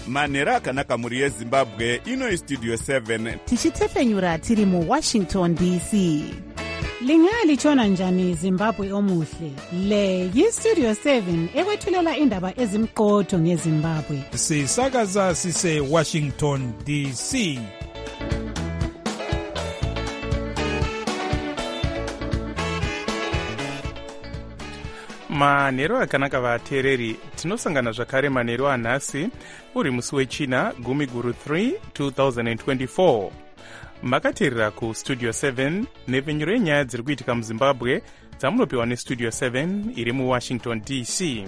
manhero akanaka mhuri yezimbabwe. Ino istudio 7 tichitefenyura tiri muwashington dc. Lingalitshona njani Zimbabwe omuhle? Le yistudio 7 ekwethulela indaba ezimqotho ngeZimbabwe. Sisakaza sise Washington DC. Manhero akanaka vateereri, tinosangana zvakare manhero anhasi uri musi wechina 10/3 2024. Makateerera kustudio 7 nepfenyuro yenyaya dziri kuitika muzimbabwe dzamunopiwa nestudio 7 iri muwashington dc.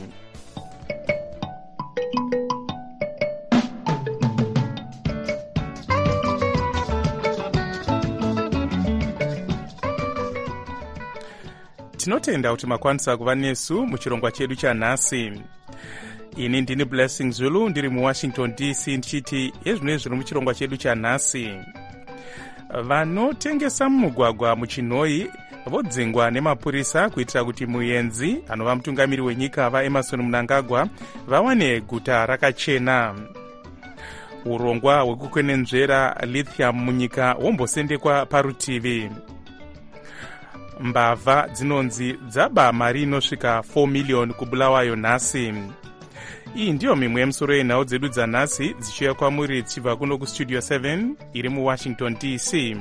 Tinotenda kuti makwanisa kuva nesu muchirongwa chedu chanhasi. Ini ndini Blessing Zulu ndiri muwashington dc ndichiti ezvino zviri muchirongwa chedu chanhasi. Vanotengesa mumugwagwa muchinhoi vodzingwa nemapurisa kuitira kuti muenzi anova mutungamiri wenyika vaEmmerson Mnangagwa vawane guta rakachena. Urongwa hwekukwenenzvera lithium munyika wombosendekwa parutivi. Mbavha dzinonzi dzaba mari inosvika 4 million kubulawayo nhasi. Iyi ndiyo mimwe yemusoro yenhau dzedu dzanhasi dzichiuya kwamuri dzichibva kuno kustudio 7 iri muwashington dc.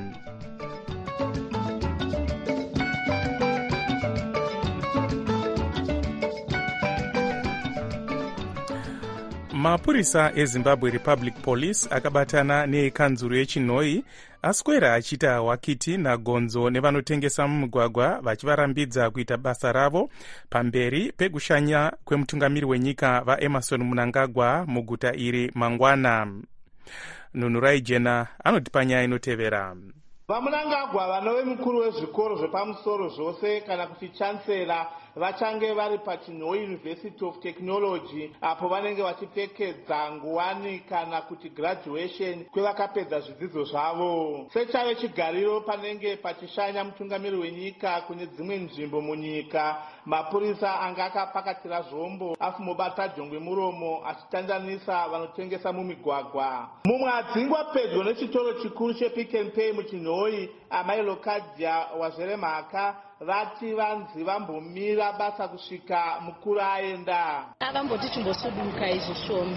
Mapurisa eZimbabwe Republic Police akabatana nekanzuru yechinhoi aswera achiita wakiti nagonzo nevanotengesa mumugwagwa vachivarambidza kuita basa ravo pamberi pekushanya kwemutungamiri wenyika vaEmmerson Mnangagwa muguta iri mangwana. Nunurai Jena anotipa nyaya inotevera. VaMnangagwa vanove mukuru wezvikoro zvepamusoro zvose kana kuti chancellor vachange vari paChinhoi University of Technology apo vanenge vachipfekedza nguwani kana kuti graduation kwevakapedza zvidzidzo zvavo. Sechave chigariro panenge pachishanya mutungamiri wenyika kune dzimwe nzvimbo munyika, mapurisa anga akapakatira zvombo afumobata jongwe muromo achitandanisa vanotengesa mumigwagwa. Mumwe adzingwa pedyo nechitoro chikuru chePick n Pay muChinhoi, amai Lokadia wazere mhaka vati vanzi vambomira basa kusvika mukuru aenda. Avamboti chimbosuduka izvi shoma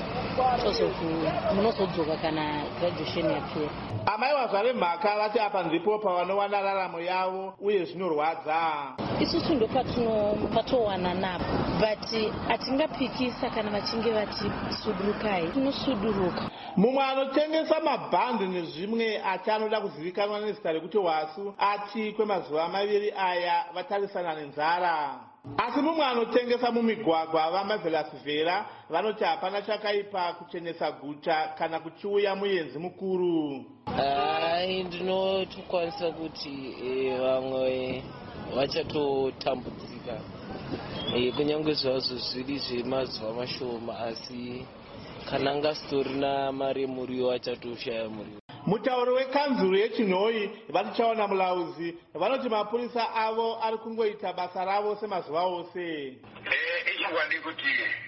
munozodzoka kana graduation yapera. Amai wazare mhaka vati apa ndipo pavanowana raramo yavo uye zvinorwadza. Isusu ndo patowana napo, but atingapikisa kana vachinge vati sudurukai, tinosuduruka. Mumwe anotengesa mabhandi nezvimwe ati anoda kuzivikanwa nezita rekuti Wasu ati kwemazuva maviri aya vatarisana nenzara. Asi mumwe anotengesa mumigwagwa vaMarvelous Vera vanoti hapana chakaipa kuchenesa guta kana kuchiuya muenzi mukuru. Ndinotokwanisa kuti vamwe vachatotambudzika kunyange zvazvo zviri zvemazuva mashoma, asi kana angastorina mari muriwo achatoshaya muriwo. Mutauri wekanzuru yechinhoi vatichaona mulauzi vanoti mapurisa avo ari kungoita basa ravo semazuva ose. Ichingwadi kuti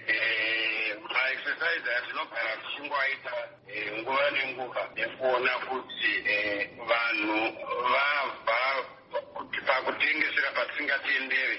maexercise atinogara tichingoaita nguva nenguva nekuona kuti vanhu vabva kuti pakutengesera patingatendere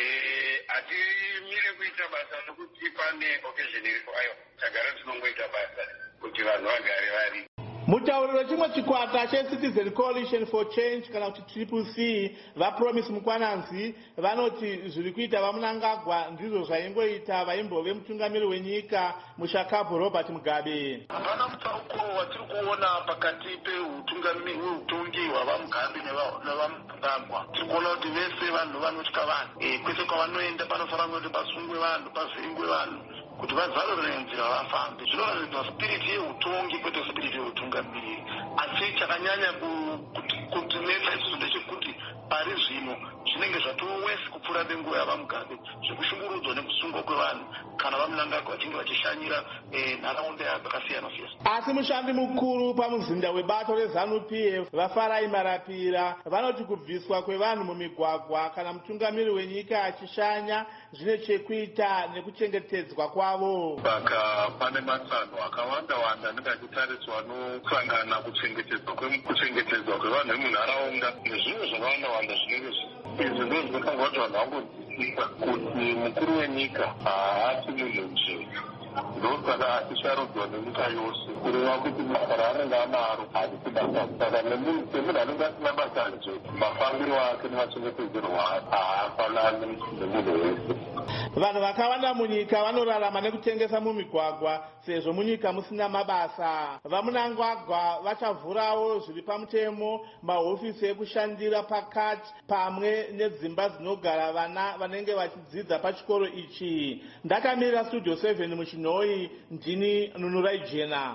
hatimire kuita basa nokuti pane occasion iripo, ayo tagara tinongoita basa kuti vanhu vagare vari. Mutauri wechimwe chikwata cheCitizen Coalition for Change kana kuti CCC vaPromise Mukwananzi vanoti zviri kuita vaMnangagwa ndizvo zvaingoita vaimbove mutungamiri wenyika muShakabu Robert Mugabe. Hapana mutsauko watiri kuona pakati peutongi hwavaMugabe nevaMnangagwa. Tiri kuona kuti vese vanhu vanotya vanhu, kwese kwavanoenda panofanira kuti pasungwe vanhu, pavhiringwe vanhu kuti vazarure nzira vafambe. Zvinoratidza spiriti yeutongi kwete spiriti yeutungamiri. Asi chakanyanya kutinetsa isusu ndechekuti pari zvino zvinenge zvatowesi kupfuura nenguva yavamugabe zvekushungurudzwa nekusungwa kwevanhu kana vamunangagwa vachinge vachishanyira nharaunda dzakasiyana-siyana. Asi mushandi mukuru pamuzinda webato reZANU-PF vaFarai Marapira vanoti kubviswa kwevanhu mumigwagwa kana mutungamiri wenyika achishanya zvine chekuita nekuchengetedzwa kwavo. Saka pane matsano akawanda-wanda anenge achitariswa nosangana kuchengetedzwa kwevanhu vemunharaunda nezvimwe zvakawanda-wanda zvinenge izvi ndo zvinofanga kuti vanhu vangodzisisa kuti mukuru wenyika haasi munhu njee. Ndosaka achisharudzwa nenyika yose kureva kuti basa raanenge anaro harisi basa. Saka semunhu anenge asina basa nje mafambiro ake nemachengetedzerwo ake haafanani nemunhu wese. Vanhu vakawanda munyika vanorarama nekutengesa mumigwagwa sezvo munyika musina mabasa. Vamunangagwa vachavhurawo zviri pamutemo mahofisi ekushandira pakati pamwe nedzimba dzinogara vana vanenge vachidzidza pachikoro ichi. Ndakamirira Studio 7 muChinoi, ndini Nunurai Jena.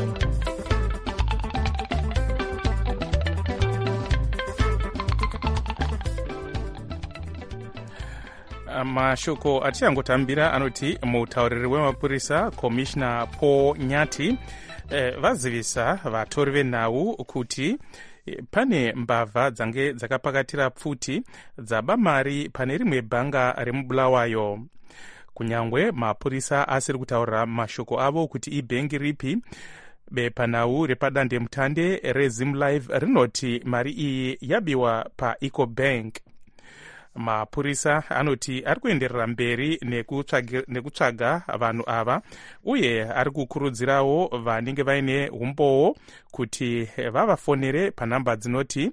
Mashoko atichangotamira anoti mutauriri wemapurisa Commissioner Paul Nyati vazivisa vatori venhau kuti pane mbavha dzange dzakapakatira pfuti dzaba mari pane rimwe bhanga remubulawayo. Kunyangwe mapurisa asiri kutaurira mashoko avo kuti ibhengi ripi, bepanhau repadandemutande reZimlife rinoti mari iyi yabiwa paEcobank. Mapurisa anoti ari kuenderera mberi nekutsvaga vanhu ava uye ari kukurudzirawo vanenge vaine umboo kuti vavafonere panhamba dzinoti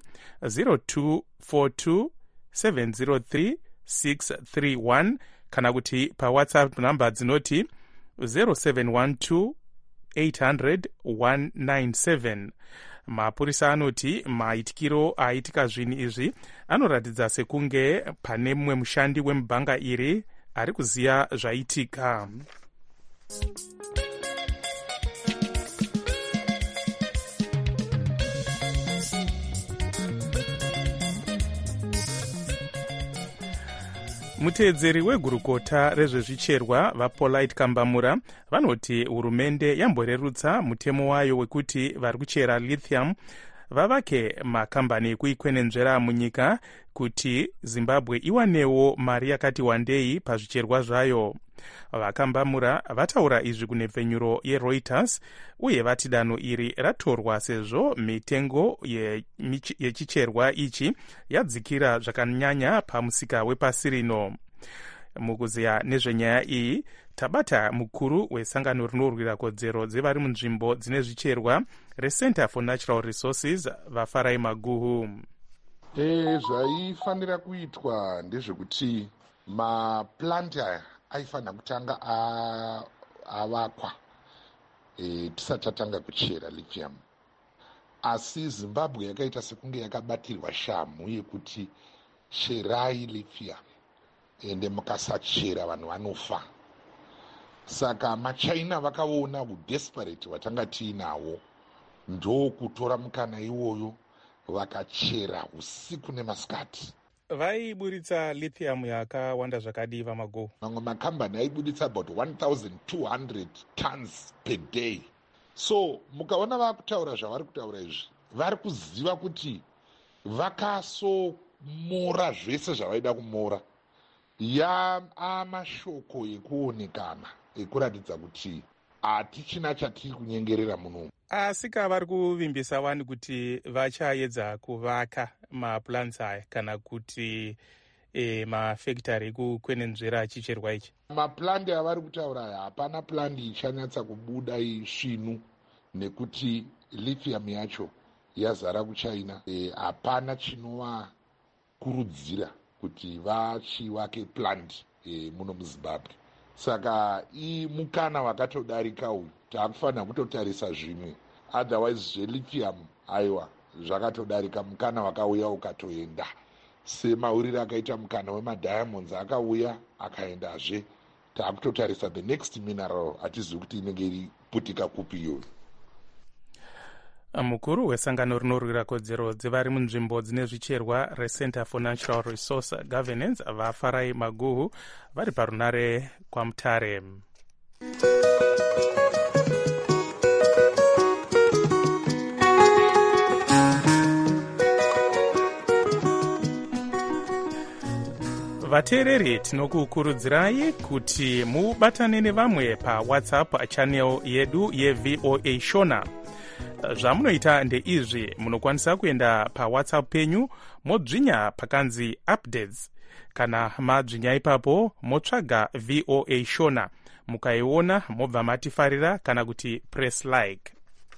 0242 703 631 kana kuti pawhatsapp nhamba dzinoti 0712 800 197. Mapurisa anoti maitikiro aitika zvinhu izvi anoratidza sekunge pane mumwe mushandi wemubhanga iri ari kuziya zvaitika. Muteedzeri wegurukota rezvezvicherwa vaPolite Kambamura vanoti hurumende yamborerutsa mutemo wayo wekuti vari kuchera lithium vavake makambani ekuikwenenzvera munyika kuti Zimbabwe iwanewo mari yakati wandei pazvicherwa zvayo. Vakambamura vataura izvi kunhepfenyuro yeReuters uye vati danho iri ratorwa sezvo mitengo yechicherwa ichi yadzikira zvakanyanya pamusika wepasi rino. Mukuziya nezvenyaya iyi tabata mukuru wesangano rinorwira kodzero dzevari munzvimbo dzine zvicherwa reCenter for Natural Resources vaFarai Maguhu. Zvaifanira kuitwa ndezvekuti maplanti aya aifanira kutanga avakwa tisati tatanga kuchera lithium. Asi Zimbabwe yakaita sekunge yakabatirwa shamhu yekuti cherai lithium ende mukasachera vanhu vanofa. Saka maChina vakaona udesperate watanga tiinawo ndokutora mukana iwoyo vakachera usiku nemasikati. Vaiburitsa lithium yakawanda zvakadii vaMaguhu? Mamwe makambani aibuditsa about 1200 tons per day. So mukaona vakutaura zvavari kutaura izvi vari kuziva kuti vakasomora zvese zvavaida kumora. Amashoko ekuonekana ekuratidza kuti hatichina chatiri kunyengerera muno. Asi vari kuvimbisa vanhu kuti vachaedza kuvaka maplants aya kana kuti mafactory ekukwenenzvera chicherwa ichi. Maplandi avari kutaura aya hapana plandi ichanyatsa kubuda svinu nekuti lithium yacho yazara kuChina. Hapana chinovakurudzira kuti vachivake plant muno muZimbabwe. Saka mukana wakatodarika uyu taakufanira kutotarisa zvimwe. Otherwise zvelithium aiwa zvakatodarika, mukana wakauya ukatoenda. Semauriro akaita mukana wemadiamonds akauya akaendazve. Taakutotarisa the next mineral hatizivi kuti inenge iri putika kupi iyoyo. mukuru wesangano rinorwira kodzero dzevari munzvimbo dzine zvicherwa recenter for natural resource governance vafarai maguhu vari parunare kwaMutare. vateereri tinokukurudzirai kuti mubatane nevamwe pawhatsapp channel yedu yeVOA Shona. zvamunoita ndeizvi: munokwanisa kuenda pawhatsapp penyu modzvinya pakanzi updates. kana madzvinya ipapo motsvaga VOA Shona, mukaiona mobva matifarira kana kuti press like.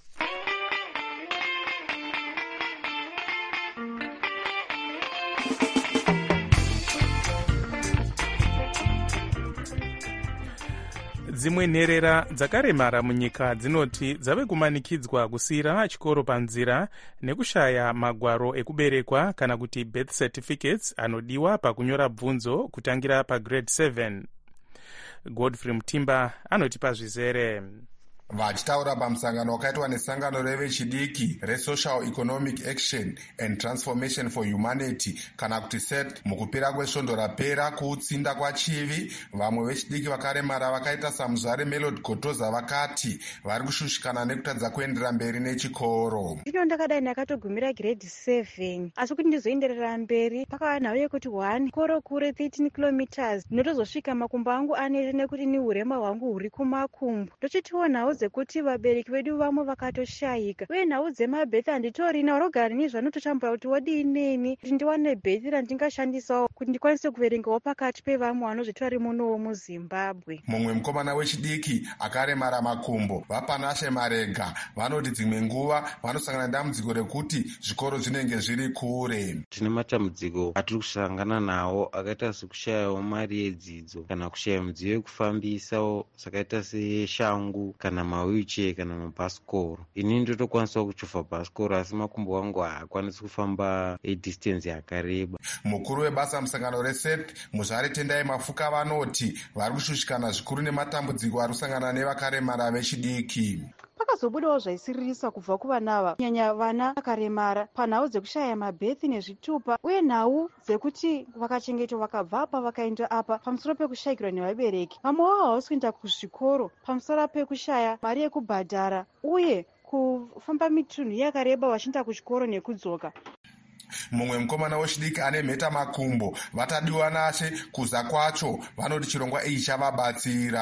dzimwe nherera dzakaremara munyika dzinoti dzave kumanikidzwa kusiyira chikoro panzira nekushaya magwaro ekuberekwa kana kuti birth certificates anodiwa pakunyora bvunzo kutangira pagrade 7. Godfrey Mutimba anotipa zvizere. Vachitaura pamusangano wakaitwa nesangano revechidiki reSocial Economic Action and Transformation for Humanity kana kuti SET mukupera kwesvondo rapera kuutsinda kwachivi, vamwe vechidiki vakaremara vakaita saMuzare Melody Gotoza vakati vari kushushikana nekutadza kuenderera mberi nechikoro. Ino ndakadai ndakatogumira grade 7 asi kuti ndizoenderera mberi pakava nhau yekuti 1 koro kure 13 kilometers ndinotozosvika makumbo angu anete nekuti ni urema hwangu huri kumakumbo. Ndochitiwo nhau dzekuti vabereki vedu vamwe vakatoshayika uye nhau dzemabhethi handitorina rogara nezvanototambura kuti wodinini kuti ndiwane bhethi randingashandisawo kuti ndikwanise kuverengawo pakati pevamwe vanozvitora rimunowo muZimbabwe. Mumwe mukomana wechidiki akaremara makumbo vapanashe Marega vanoti dzimwe nguva vanosangana nedambudziko rekuti zvikoro zvinenge zviri kure. Tine matambudziko atiri kusangana nawo akaita sekushayawo mari yedzidzo kana kushaya midziyo yekufambisawo sakaita seshangu kana mawheelchair kana mabhasikoro. Ini ndotokwanisa kuchofa bhasikoro asi makumbo angu haakwanisi kufamba distance yakareba. Mukuru webasa musangano reSET Muzvare Tendai Mafuka vanoti vari kushushikana zvikuru nematambudziko ari kusangana nevakaremara vechidiki. Pakazobudawo zvaisiririsa kubva kuvana ava kunyanya vana vakaremara panhau dzekushaya mabhethi nezvitupa uye nhau dzekuti vakachengetwa vakabva apa vakaenda apa pamusoro pekushayikirwa nevabereki. Vamwe vavo havasi kuenda kuzvikoro pamusoro pekushaya mari yekubhadhara uye kufamba mitunhu yakareba vachienda kuchikoro nekudzoka. Mumwe mukomana wechidiki ane mheta makumbo vatadiwa nashe kuza kwacho vanoti chirongwa ichi chavabatsira.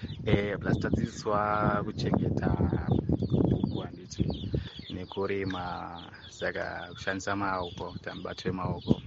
Vachidzidziswa kuchengeta bhuku handiti nekurima, saka kushandisa maoko, mubato wemaoko,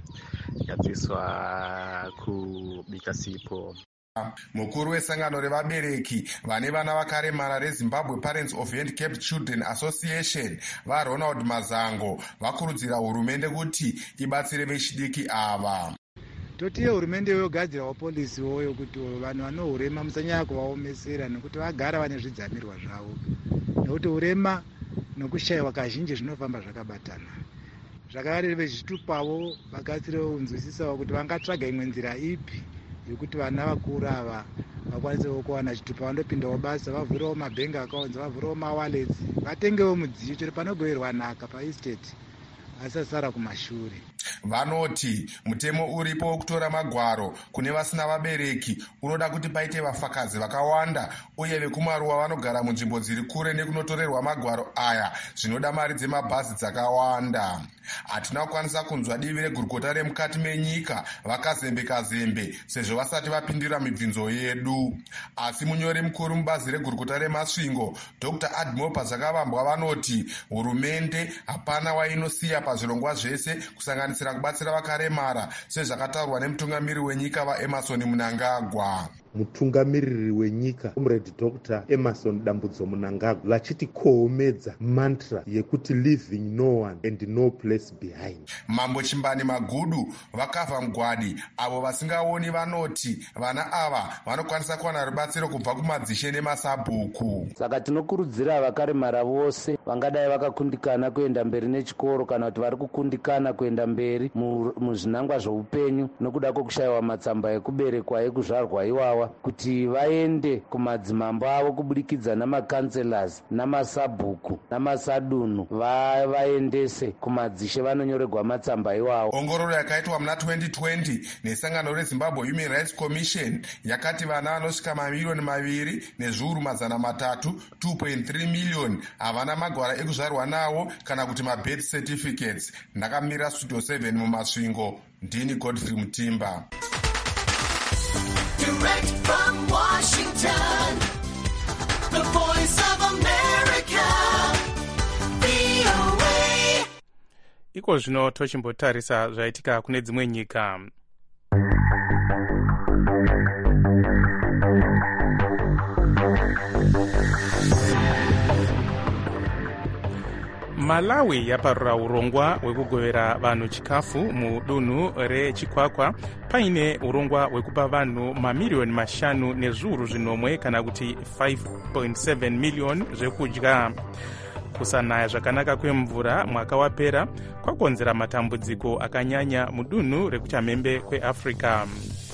tikadzidziswa kubika sipo. Mukuru wesangano revabereki vane vana vakaremara reZimbabwe Parents of Handicapped Children Association vaRonald Mazango vakurudzira hurumende kuti ibatsire vechidiki ava. Totiye hurumende yogadzirawo polisi woyo kuti vanhu vanohurema musanyanya kuvaomesera nekuti vagara vane zvidzamirwa zvavo, nekuti urema nokushayiwa kazhinji zvinofamba zvakabatana. Zvakare vechitupawo vakatsirewo kunzwisisawo kuti vangatsvaga imwe nzira ipi yekuti vana vakuru ava vakwanisewo kuwana chitupa vandopindawo basa, vavhurewo mabhengi akaunza, vavhurewo mawalets, vatengewo mudziyo chero panogoverwa nhaka paestate asasara kumashure. Vanoti mutemo uripo wekutora magwaro kune vasina vabereki unoda kuti paite vafakadzi vakawanda uye vekumaruwa vanogara munzvimbo dziri kure nekunotorerwa magwaro aya zvinoda mari dzemabhazi dzakawanda. Hatina kukwanisa kunzwa divi regurukota remukati menyika vakazembe sezvo vasati vapindira mibvunzo yedu. Asi munyori mukuru mubazi regurukota remasvingo Dr. Admiral Pazvakavambwa vanoti hurumende hapana wainosiya pazvirongwa zvese kusanganisira kubatsira vakaremara sezvakataurwa nemutungamiriri wenyika vaEmerson Mnangagwa. Mutungamiriri wenyika Comrade Dr. Emerson Dambudzo Mnangagwa vachiti kohomedza mantra yekuti leaving no one and no place behind. Mambo Chimbani Magudu vakavha mugwadi avo vasingaoni vanoti vana ava vanokwanisa kuwana rubatsiro kubva kumadzishe nemasabhuku. Saka tinokurudzira vakaremara vose vangadai vakakundikana kuenda mberi nechikoro kana kuti vari kukundikana kuenda mberi muzvinangwa zveupenyu nokuda kwekushayiwa matsamba ekuberekwa ekuzvarwa iwawa ava kuti vaende kumadzimambo avo kubudikidza namakanselas namasabhuku namasadunu vaendese kumadzishe vanonyorerwa matsamba iwawo. Ongororo yakaitwa muna 2020 nesangano reZimbabwe Human Rights Commission yakati vana vanosvika mamiliyoni 2 nezviuru 300 2.3 miliyoni havana magwara ekuzvarwa nawo kana kuti mabirth certificates. Ndakamira Studio 7 mumasvingo. Ndini Godfrey Mutimba. Direct from Washington, the voice of America, VOA. Iko zvino tochimbotarisa zvaitika kune dzimwe nyika. Malawi yaparura urongwa hwekugovera vanhu chikafu mudunhu rechikwakwa paine urongwa hwekupa vanhu mamiliyoni 5 nezviuru 5 kana kuti 5.7 miliyoni zvekudya. Kusanaya zvakanaka kwemvura mwaka wapera kwakonzera matambudziko akanyanya mudunhu rekuchamhembe kweAfrica.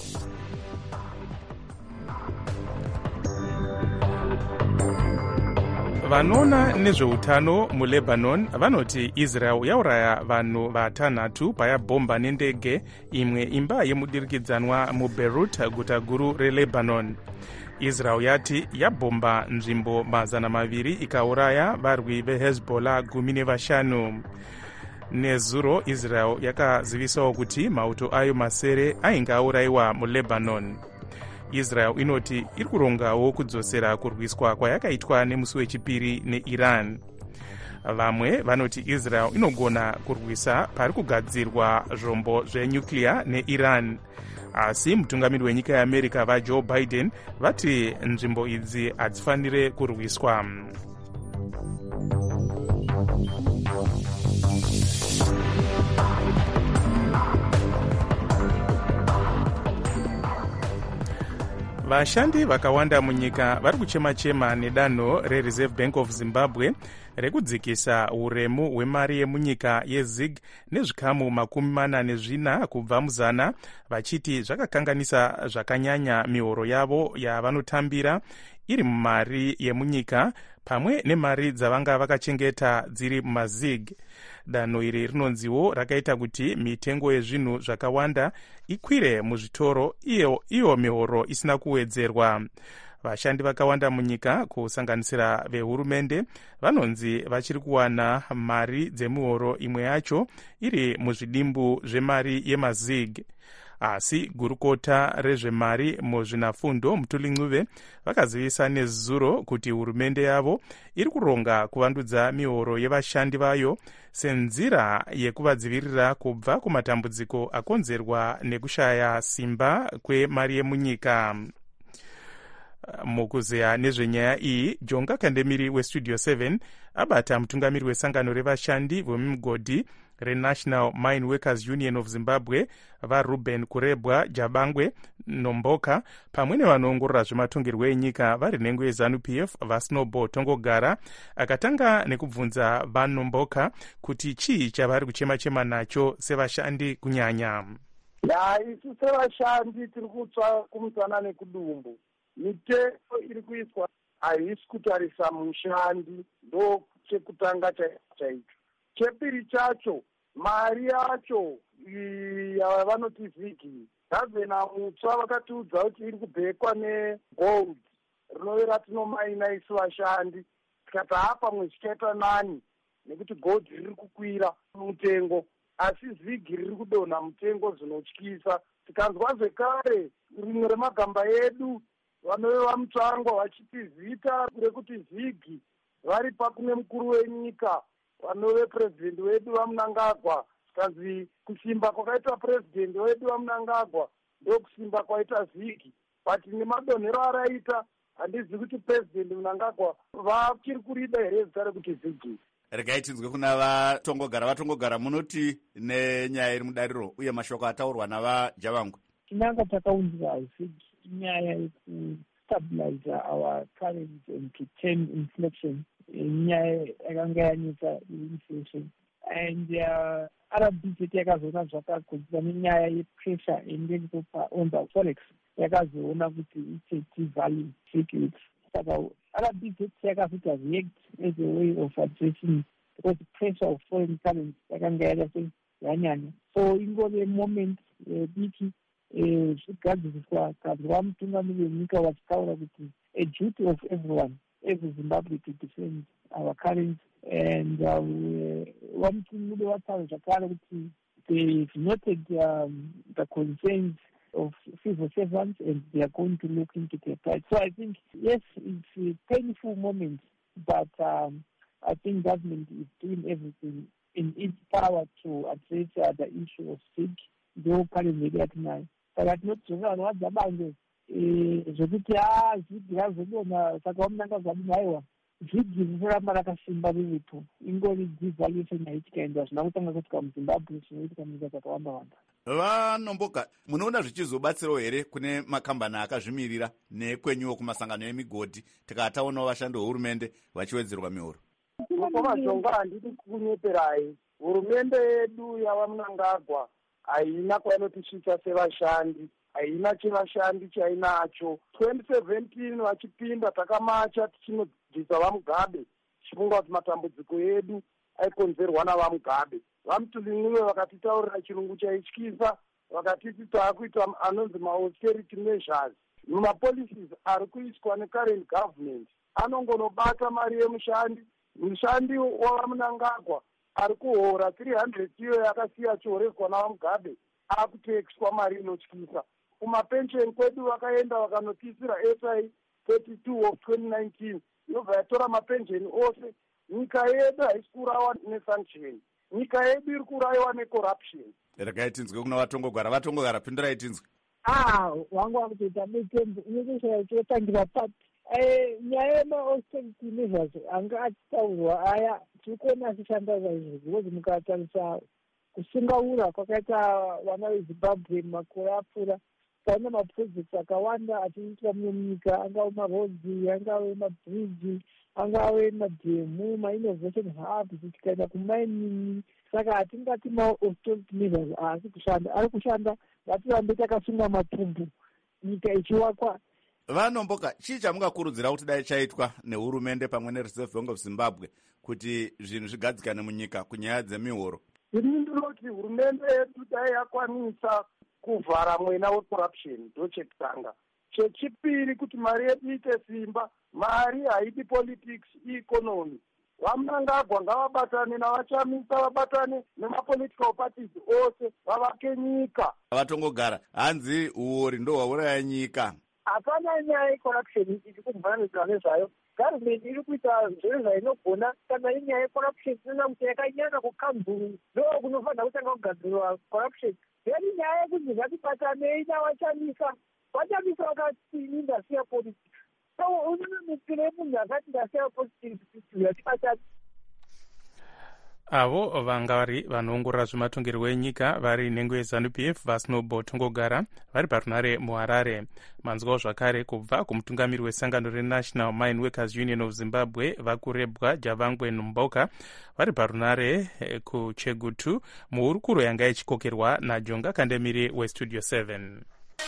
Vanoona nezveutano muLebanon vanoti Israel yauraya vanhu 6 payabhomba nendege imwe imba yemudirikidzanwa muBeirut, guta guru reLebanon. Israel yati yabhomba nzvimbo 200 ikauraya varwi veHezbollah 15. Nezuro Israel yakazivisawo kuti mauto ayo masere ainge aurayiwa muLebanon. Israel inoti iri kurongawo kudzosera kurwiswa kwayakaitwa nemusi wechipiri neIran. Vamwe vanoti Israel inogona kurwisa pari kugadzirwa zvombo zvenyuclear neIran. Asi mutungamiri wenyika yeAmerica vaJoe Biden vati nzvimbo idzi hadzifanire kurwiswa. Vashandi vakawanda munyika vari kuchema-chema nedanho reReserve Bank of Zimbabwe rekudzikisa uremu hwemari yemunyika yeZig nezvikamu 44 kubva muzana, vachiti zvakakanganisa zvakanyanya mihoro yavo yavanotambira iri mumari yemunyika pamwe nemari dzavanga vakachengeta dziri mumaZig. Danho iri rinonziwo rakaita kuti mitengo yezvinhu zvakawanda ikwire muzvitoro, iyo mihoro isina kuwedzerwa. Vashandi vakawanda munyika kusanganisira vehurumende vanonzi vachiri kuwana mari dzemihoro imwe yacho iri muzvidimbu zvemari yemaZig. Asi gurukota rezvemari muzvinafundo Mutuli Ncube vakazivisa nezuro kuti hurumende yavo iri kuronga kuvandudza mihoro yevashandi vayo senzira yekuvadzivirira kubva kumatambudziko akonzerwa nekushaya simba kwemari yemunyika. Mukuzeya nezvenyaya iyi, Jonga Kandemiri weStudio 7 abata mutungamiri wesangano revashandi vemigodhi reNational Mine Workers Union of Zimbabwe vaRuben Kurebwa Jabangwe Nomboka pamwe nevanoongorora zvematongerwo enyika vari nhengo yeZANU-PF vaSnowball Tongogara akatanga nekubvunza vaNomboka kuti chii chavari kuchema-chema nacho sevashandi kunyanya. Isu sevashandi tiri kutsva kumusana nekudumbu. Mitengo iri kuiswa haisi kutarisa mushandi, ndo chekutanga chaicho. Chepiri chacho, mari yacho yavanoti zigi, gavhena mutsva vakatiudza kuti iri kubhekwa negold rinove ratinomaina isu vashandi. Tikati hapa zvichaita nani nekuti gold riri kukwira mutengo, asi zigi riri kudonha mutengo zvinotyisa. Tikanzwa zvekare rimwe remagamba edu vanove vamutsvangwa vachiti zita rekuti zigi vari pakune mukuru wenyika vanove purezidendi wedu vaMnangagwa. Kanzi kusimba kwakaita purezidendi wedu vaMnangagwa ndo kusimba kwaita zigi, but nemadonhero araita handizi kuti purezidendi Mnangagwa vachiri kurida here zita rekuti zigi. Regai tinzwe kuna vatongogara munoti nenyaya iri mudariro uye mashoko ataurwa navaJabangwe. Tinanga takaunzwa zigi nyaya yekustabilize our currency and to tame inflation, nyaya yakanga yanetsa inflation, and RBZ yakazoona zvakagodzera nenyaya yepressure inenge on the forex. yakazoona kuti itsetivalue security. Saka Arab Gate yakafita react as a way of addressing because the pressure of foreign currency yakanga yanyanya. So ingove moment diki zvigadziswa kazwa mutungamiri wenyika vachitaura kuti a duty of everyone, every Zimbabwe to defend our currency. And vamutungamiri vataura zvakare kuti they've noted the concerns of civil servants and they are going to look into their plight. So I think, yes, it's a painful moment, but I think government is doing everything in its power to address the issue of sick. Ndo pale mberi atinayo. Saka tinotizonga vanhu vadzabange zvokuti zvigi razodona saka vamunanga zvadini haiwa zvigi rinoramba rakasimba riripo ingori devaluation yaitika ende hazvina kutanga kuitika muzimbabwe zvinoitika munyika dzakawanda-wanda. Vanomboka, munoona zvichizobatsirawo here kune makambani akazvimirira nekwenyuwo kumasangano emigodhi tikataonawo vashandi vehurumende vachiwedzerwa mihoro? Mazonga handidi kunyeperai. Hurumende yedu yavamunangagwa haina kwainotisvitsa sevashandi, haina chevashandi chainacho. 2017 vachipinda takamacha tichinobvisa vamugabe tichifunga kuti matambudziko edu aikonzerwa navamugabe. Vamutulin'uve vakatitaurira chirungu chaityisa, vakatiti taakuita anonzi ma-austerity measures. Mapolicies ari kuiswa necurrent government anongonobata mari yemushandi. Mushandi wavamunangagwa ari kuhora 300 iyo yakasiya chihoreswa navamugabe akutekswa mari inotyisa. Kumapensheni kwedu vakaenda vakanotisira SI 32 of 2019 yobva yatora mapensheni ose. Nyika yedu haisi kurayiwa nesanction, nyika yedu iri kurayiwa necorruption. Regai tinzwe kuna vatongogara pindurai tinzwe. Wangu wakutoita mitembo inokushaya chotangira pati nyaya yema-austerity measures anga achitaurwa aya tiri kuona achishanda saizvo because mukatarisa kusungaura kwakaita vana vezimbabwe makore apfuura taona maprojects akawanda achiitwa mune munyika, angave marodzi, angave mabridge, angave madhemu, mainnovation hubs, tikaenda kumining. Saka hatingati ma-austerity measures haasi kushanda, ari kushanda. Ngatirambe takasunga matumbu nyika ichiwakwa. Vanomboka, chii chamungakurudzira kuti dai chaitwa nehurumende pamwe neReserve Bank of Zimbabwe kuti zvinhu zvigadzikane munyika kunyaya dzemihoro? Ini ndinoti hurumende yedu dai yakwanisa kuvhara mwena wecorruption, ndo chekutanga. Chechipiri kuti mari yedu ite simba. Mari haidi politics, ieconomy. Vamunangagwa ngavabatane navachamisa, vabatane nemapolitical parties ose vavake nyika. Vatongogara hanzi uori ndo hwauraya nyika. Hapana nyaya yecorruption iri kumhanidzwa nezvayo. Government iri kuita zviro zvainogona. Kana inyaya yecorruption tinoona kuti yakanyanya kukamburu ndo kunofanira kutanga kugadzirwa corruption. Then nyaya yekuti ngatibatanei navachamisa, vachamisa vakati ndasiya politics. So unoona mukire munhu akati ndasiya politics yatibatani. Avo vanga vari vanoongorora zvematongerwo enyika vari nhengo yeZANU-PF vaSnowball Tongogara vari parunare muHarare. Manzwawo zvakare kubva kumutungamiri wesangano reNational Mine Workers Union of Zimbabwe vakurebwa Javangwe Nomboka vari parunare kuChegutu muhurukuro yanga ichikokerwa naJonga Kandemiri weStudio 7.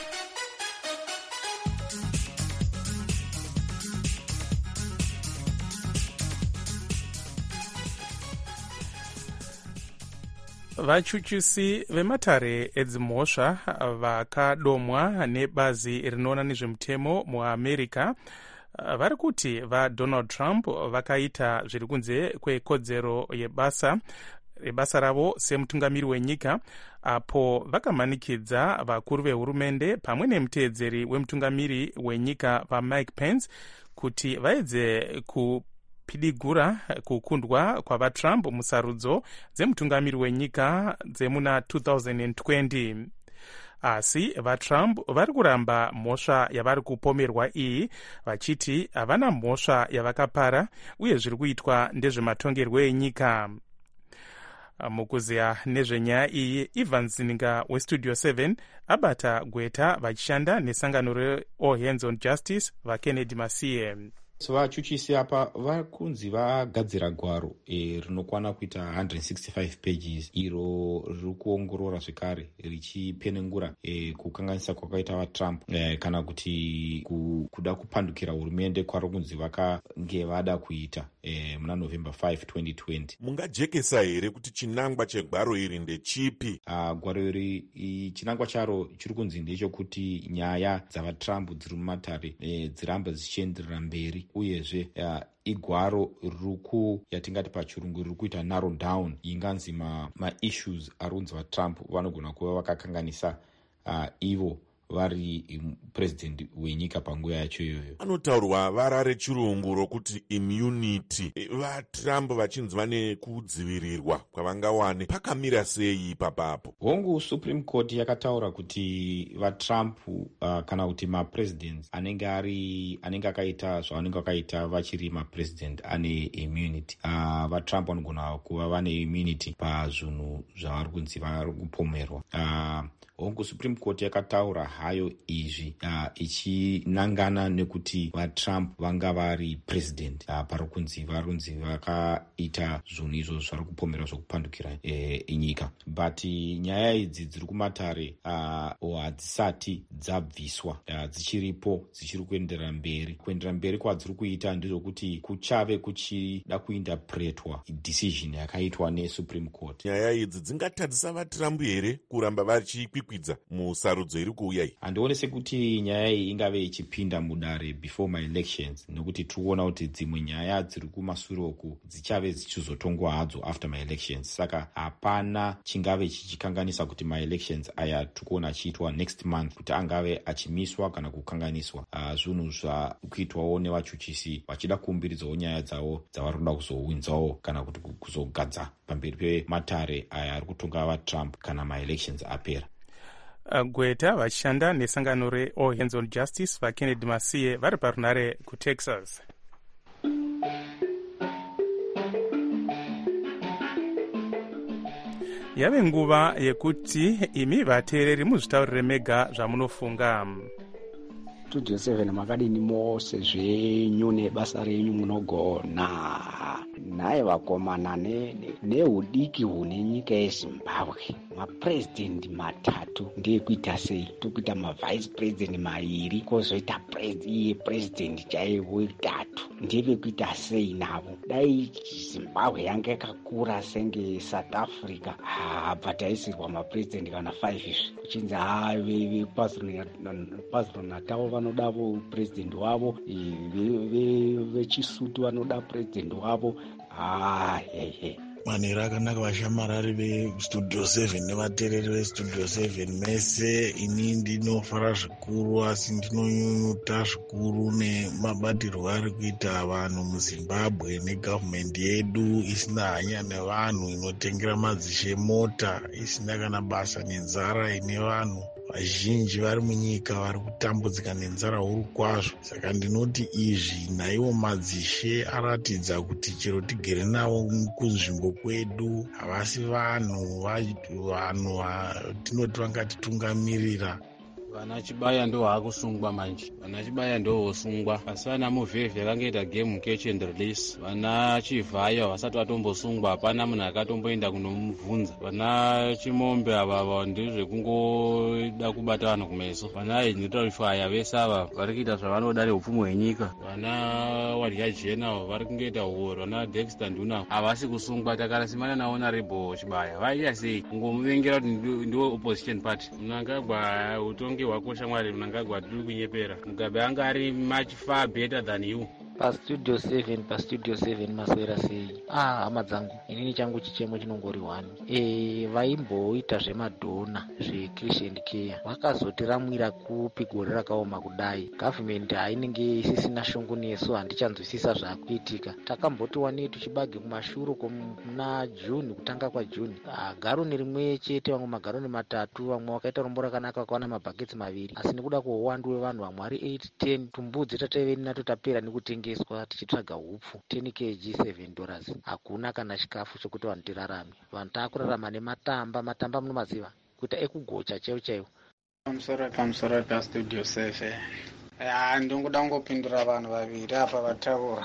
Vachuchusi vematare edzimhosva vakadomwa nebazi rinoona nezvemutemo muAmerica vari kuti vaDonald Trump vakaita zviri kunze kwekodzero yebasa ravo semutungamiri wenyika, apo vakamanikidza vakuru vehurumende pamwe nemuteedzeri wemutungamiri wenyika vaMike Pence kuti vaedze pidigura kukundwa kwavaTrump musarudzo dzemutungamiri wenyika dzemuna 2020. Asi vaTrump vari kuramba mhosva yavari kupomerwa iyi, vachiti havana mhosva yavakapara uye zviri kuitwa ndezvematongerwo enyika. Mukuziya nezvenyaya iyi, Ivan Zininga weStudio 7 abata gweta vachishanda nesangano reAll Hands on Justice vaKennedy Masiye. vachuchisi apa vakunzi vagadzira gwaro rinokwana kuita 165 pages iro riri kuongorora zvekare richipenengura kukanganisa kwakaita vatrump kana kuti kuda kupandukira hurumende kwari kunzi vakange vada kuita muna November 5 2020. Mungajekesa here kuti chinangwa chegwaro iri ndechipi? Gwaro iri chinangwa charo chiri kunzi ndechekuti nyaya dzavatrump dziri mumatare dziramba dzichienderera mberi, uyezve igwaro ruku yatingati pachirungu riri kuita narrow down inganzi maissues arunzi vatrump vanogona kuva vakakanganisa ivo vari president wenyika panguva yacho iyoyo. Anotaurwa vara rechirungu rokuti immunity. VaTrump vachinzi vane kudzivirirwa kwavangawane. Pakamira sei ipapapo? Hongu Supreme Court yakataura kuti vaTrump kana kuti mapresidents anenge akaita zvavanenge vakaita vachiri mapresident ane immunity. VaTrump vanogona kuva vane immunity pazvinhu zvavari kunzi vari kupomerwa. Hongu Supreme Court yakataura hayo izvi ichinangana nekuti vaTrump vanga vari president pari kunzi varunzi vakaita zvinhu izvo zvari kupomerwa zvokupandukira nyika. But nyaya idzi dziri kumatare hadzisati dzabviswa, dzichiripo dzichiri kuenderera mberi. Kuenderera mberi kwadziri kuita ndezvokuti kuchave kuchida kuinterpretwa decision yakaitwa neSupreme Court. Nyaya idzi dzingatadzisa vaTrump here kuramba vachikwikwi musarudzo iri kuuya iyi? Handione sekuti nyaya iyi ingave ichipinda mudare before my elections, nokuti tikuona kuti dzimwe nyaya dziri kumashure uku dzichave dzichizotongwa hadzo after my elections. Saka hapana chingave chichikanganisa kuti my elections aya tikuona achiitwa next month kuti angave achimiswa kana kukanganiswa. Zvinhu zvakuitwawo nevachuchisi vachida kuumbiridzawo nyaya dzavo dzavari kuda kuzowinzawo kana kuti kuzogadza pamberi pematare aya ari kutonga vaTrump kana my elections apera. Gweta vachishanda nesangano reAll Hands on Justice vaKennedy Masiye vari parunare kuTexas. Yave nguva yekuti imi vateereri muzvitaurire mega zvamunofunga. Studio 7 makadini mose zvenyu nebasa renyu munogona. Naye vakomana neudiki hune nyika yeZimbabwe, mapresident matatu ndekuita sei? Tokuita mavice president mairi kozoita iye president chaivo tatu, ndevekuita sei navo? Dai Zimbabwe yange yakakura senge South Africa, bvataisirwa mapresident kana 5 izvi kuchinzi vePaZulu Natal vanodavo president wavo, veChisutu vanoda president wavo. Manhero akanaka vashamarari veStudio 7 nevateereri veStudio 7 mese. Ini ndinofara zvikuru asi ndinonyunyuta zvikuru nemabatirwo ari kuita vanhu muZimbabwe negavhumendi yedu isina hanya nevanhu, inotengera madzishe mota, isina kana basa nenzara ine vanhu vazhinji vari munyika vari kutambudzika nenzara huru kwazvo. Saka ndinoti izvi naiwo madzishe aratidza kuti chero tigere navo kunzvimbo kwedu havasi vanhu tinoti vangatitungamirira. Vana Chibaya ndo haakusungwa manje, vana Chibaya ndo hosungwa, asi vana Muvhevhe akangoita game catch and release. Vana Chivhaya vasati vatombosungwa, hapana munhu akatomboenda kunomubvunza. Vana Chimombe ava ndezvekungoda kubata vanhu kumeso. Vana Ignitolifaya vese ava vari kuita zvavanoda neupfumi hwenyika. Vana Wadya Jena vari kungoita horo. Vana Dexter Nduna havasi kusungwa. Takarasimana nawo naRebo Chibaya vaita sei? Kungomuvengera kuti ndiwo opposition party. Mnangagwa utongi wakosha Mwari, Mnangagwa tiri kunyepera. Mugabe anga ari much far better than you. paStudio 7 maswera sei? Hama dzangu, inini changu chichemo chinongori 1. Vaimboita zvemadhona zveChristian Care vakazotiramwira kupi gore rakaoma kudai? Gavhumende hainenge isisina shungu nesu, handichanzwisisa zvakuitika. Takambotiwa nei tuchibage kumashuro muna June, kutanga kwaJune. Garoni rimwe chete, vamwe magaroni matatu, vamwe wakaita rombo rakanaka vakawana mabhaketsi 2, asi nekuda kweuwandu wevanhu vamwe ari 8-10 tumbudzi tateveni nato tapera nekutengeswa tichitsvaga hupfu 10 kg $7. Hakuna kana chikafu chokuti vanhu tirarame. Vanhu taakurarama nematamba munomaziva kuita ekugocha chaivo chaivo. Pamusoro paStudio 7 ndingoda kungopindura vanhu vaviri apa vataura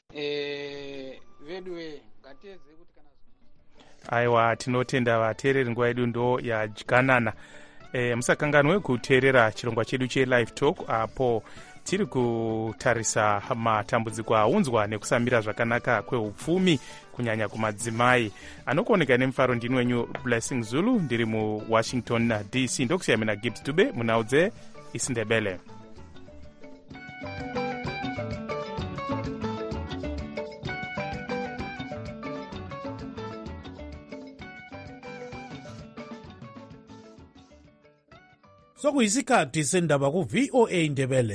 vedwe ngatiedze kuti aiwa tinotenda vateereri nguva yedu ndo yadyanana. Musakanganwe kuteerera chirongwa chedu chelive talk apo tiri kutarisa matambudziko aunzwa nekusamira zvakanaka kweupfumi kunyanya kumadzimai. Anokuoneka nemufaro ndini wenyu Blessing Zulu, ndiri muWashington DC. Ndokusiyana na Gibbs Dube munaudze isindebele. sokuyisikhathi sendaba ku VOA Ndebele.